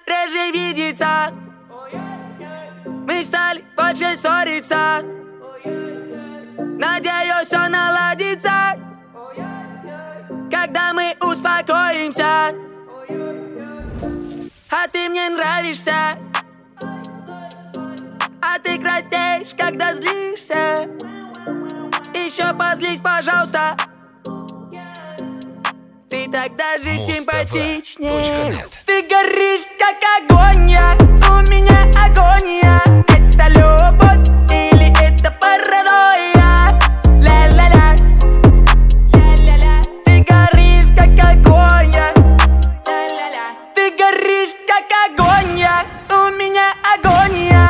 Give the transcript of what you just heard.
реже видеться. Мы стали больше ссориться. Надеюсь, все наладится, когда мы успокоимся. А ты мне нравишься, а ты краснеешь, когда злишься. Еще позлись, пожалуйста. Ты так даже симпатичнее. Ты горишь, как огонь, у меня агония. Это любовь или это паранойя? Ля-ля-ля, ля-ля-ля. Ты горишь, как огонь, ля-ля-ля. Ты горишь, как огонь, у меня агония.